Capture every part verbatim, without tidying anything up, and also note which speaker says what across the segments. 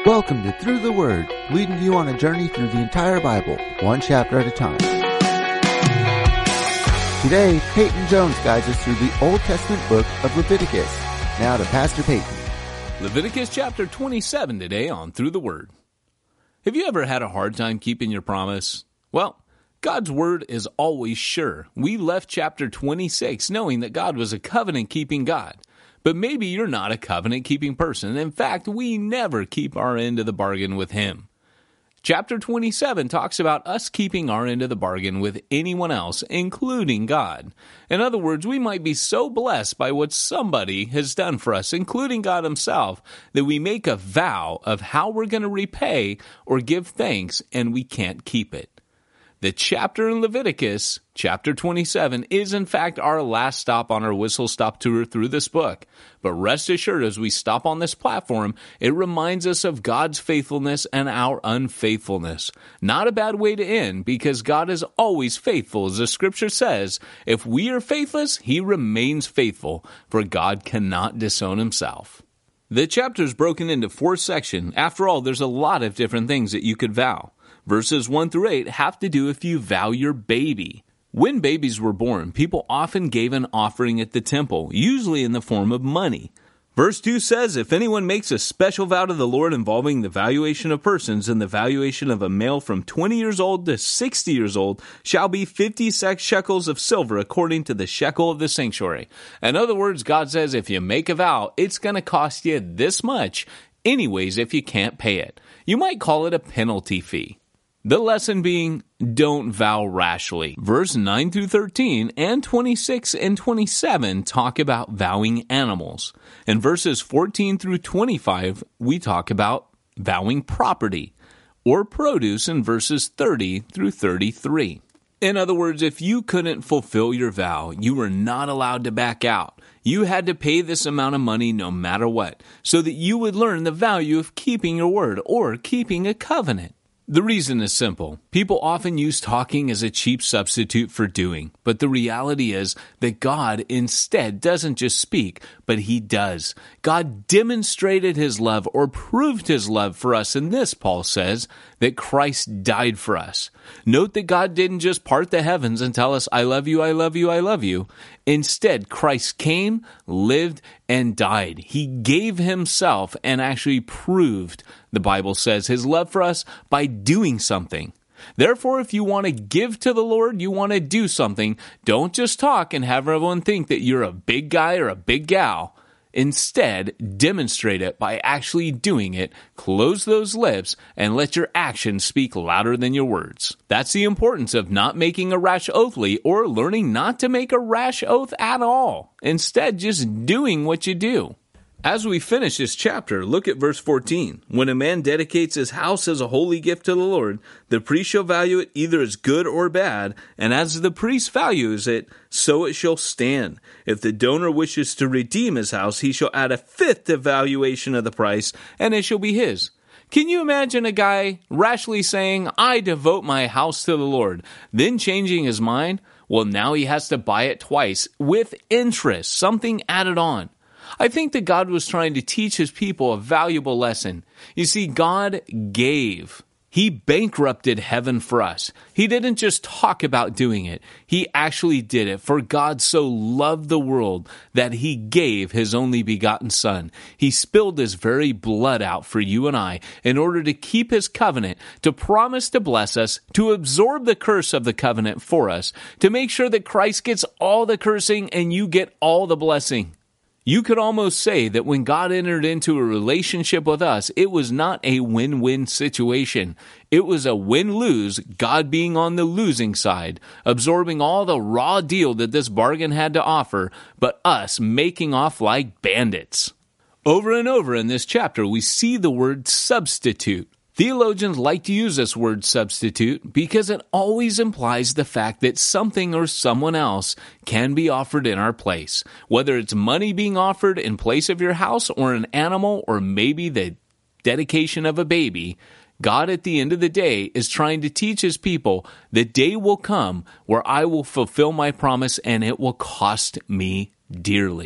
Speaker 1: Welcome to Through the Word, leading you on a journey through the entire Bible, one chapter at a time. Today, Peyton Jones guides us through the Old Testament book of Leviticus. Now to Pastor Peyton.
Speaker 2: Leviticus chapter twenty-seven today on Through the Word. Have you ever had a hard time keeping your promise? Well, God's word is always sure. We left chapter twenty-six knowing that God was a covenant-keeping God. But maybe you're not a covenant-keeping person. In fact, we never keep our end of the bargain with Him. Chapter twenty-seven talks about us keeping our end of the bargain with anyone else, including God. In other words, we might be so blessed by what somebody has done for us, including God Himself, that we make a vow of how we're going to repay or give thanks, and we can't keep it. The chapter in Leviticus, chapter twenty-seven, is in fact our last stop on our whistle-stop tour through this book. But rest assured, as we stop on this platform, it reminds us of God's faithfulness and our unfaithfulness. Not a bad way to end, because God is always faithful. As the scripture says, if we are faithless, He remains faithful, for God cannot disown Himself. The chapter is broken into four sections. After all, there's a lot of different things that you could vow. Verses one through eight have to do if you vow your baby. When babies were born, people often gave an offering at the temple, usually in the form of money. Verse two says, if anyone makes a special vow to the Lord involving the valuation of persons, and the valuation of a male from twenty years old to sixty years old shall be fifty shekels of silver according to the shekel of the sanctuary. In other words, God says if you make a vow, it's going to cost you this much anyways if you can't pay it. You might call it a penalty fee. The lesson being, don't vow rashly. Verse nine through thirteen and twenty-six and twenty-seven talk about vowing animals. In verses fourteen through twenty-five, we talk about vowing property or produce in verses thirty through thirty-three. In other words, if you couldn't fulfill your vow, you were not allowed to back out. You had to pay this amount of money no matter what, so that you would learn the value of keeping your word or keeping a covenant. The reason is simple. People often use talking as a cheap substitute for doing, but the reality is that God instead doesn't just speak, but He does. God demonstrated His love or proved His love for us in this, Paul says, that Christ died for us. Note that God didn't just part the heavens and tell us, I love you, I love you, I love you. Instead, Christ came, lived, and died. He gave Himself and actually proved, the Bible says, His love for us by doing something. Therefore, if you want to give to the Lord, you want to do something, don't just talk and have everyone think that you're a big guy or a big gal. Instead, demonstrate it by actually doing it, close those lips, and let your actions speak louder than your words. That's the importance of not making a rash oathly or learning not to make a rash oath at all. Instead, just doing what you do. As we finish this chapter, look at verse fourteen. When a man dedicates his house as a holy gift to the Lord, the priest shall value it either as good or bad, and as the priest values it, so it shall stand. If the donor wishes to redeem his house, he shall add a fifth of valuation of the price, and it shall be his. Can you imagine a guy rashly saying, I devote my house to the Lord, then changing his mind? Well, now he has to buy it twice, with interest, something added on. I think that God was trying to teach His people a valuable lesson. You see, God gave. He bankrupted heaven for us. He didn't just talk about doing it. He actually did it. For God so loved the world that He gave His only begotten Son. He spilled His very blood out for you and I in order to keep His covenant, to promise to bless us, to absorb the curse of the covenant for us, to make sure that Christ gets all the cursing and you get all the blessing. You could almost say that when God entered into a relationship with us, it was not a win-win situation. It was a win-lose, God being on the losing side, absorbing all the raw deal that this bargain had to offer, but us making off like bandits. Over and over in this chapter, we see the word substitute. Theologians like to use this word substitute because it always implies the fact that something or someone else can be offered in our place. Whether it's money being offered in place of your house or an animal or maybe the dedication of a baby, God at the end of the day is trying to teach His people the day will come where I will fulfill my promise and it will cost me dearly.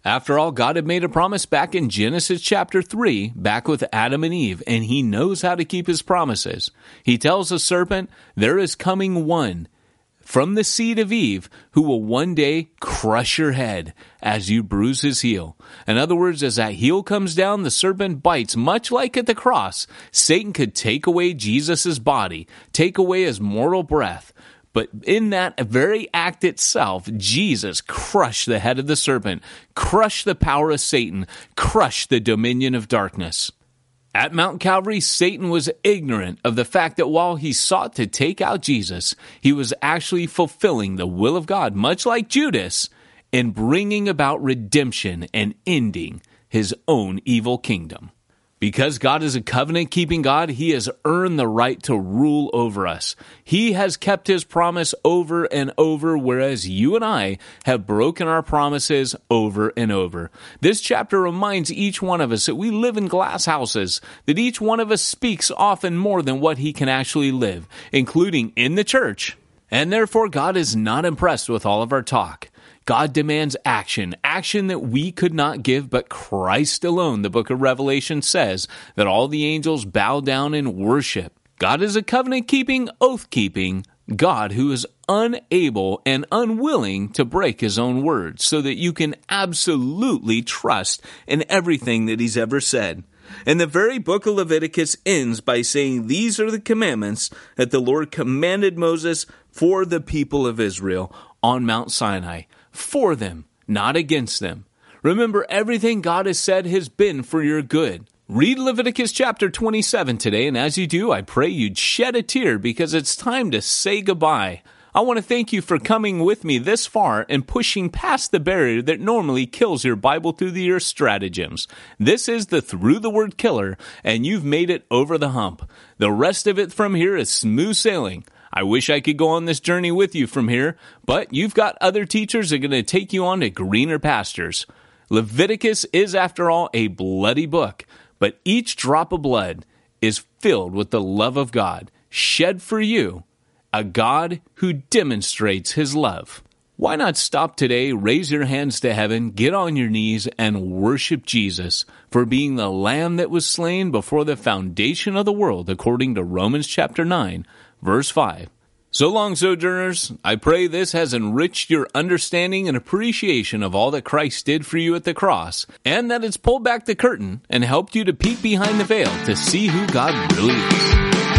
Speaker 2: After all, God had made a promise back in Genesis chapter three, back with Adam and Eve, and he knows how to keep his promises. He tells the serpent, there is coming one from the seed of Eve who will one day crush your head as you bruise his heel. In other words, as that heel comes down, the serpent bites, much like at the cross. Satan could take away Jesus' body, take away his mortal breath. But in that very act itself, Jesus crushed the head of the serpent, crushed the power of Satan, crushed the dominion of darkness. At Mount Calvary, Satan was ignorant of the fact that while he sought to take out Jesus, he was actually fulfilling the will of God, much like Judas, in bringing about redemption and ending his own evil kingdom. Because God is a covenant-keeping God, he has earned the right to rule over us. He has kept his promise over and over, whereas you and I have broken our promises over and over. This chapter reminds each one of us that we live in glass houses, that each one of us speaks often more than what he can actually live, including in the church. And therefore, God is not impressed with all of our talk. God demands action, action that we could not give, but Christ alone. The book of Revelation says that all the angels bow down and worship. God is a covenant-keeping, oath-keeping God who is unable and unwilling to break his own word, so that you can absolutely trust in everything that he's ever said. And the very book of Leviticus ends by saying, these are the commandments that the Lord commanded Moses for the people of Israel on Mount Sinai. For them, not against them. Remember, everything God has said has been for your good. Read Leviticus chapter twenty-seven today, and as you do, I pray you'd shed a tear because it's time to say goodbye. I want to thank you for coming with me this far and pushing past the barrier that normally kills your Bible through the year stratagems. This is the Through the Word killer, and you've made it over the hump. The rest of it from here is smooth sailing. I wish I could go on this journey with you from here, but you've got other teachers that are going to take you on to greener pastures. Leviticus is, after all, a bloody book, but each drop of blood is filled with the love of God, shed for you, a God who demonstrates his love. Why not stop today, raise your hands to heaven, get on your knees, and worship Jesus for being the Lamb that was slain before the foundation of the world, according to Romans chapter nine, verse five. So long, sojourners. I pray this has enriched your understanding and appreciation of all that Christ did for you at the cross, and that it's pulled back the curtain and helped you to peek behind the veil to see who God really is.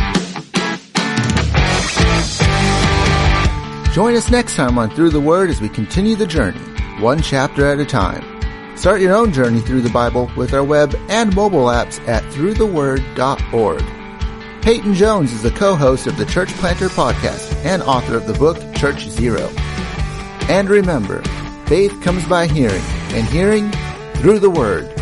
Speaker 1: Join us next time on Through the Word as we continue the journey, one chapter at a time. Start your own journey through the Bible with our web and mobile apps at through the word dot org. Peyton Jones is the co-host of the Church Planter Podcast and author of the book Church Zero. And remember, faith comes by hearing, and hearing through the Word.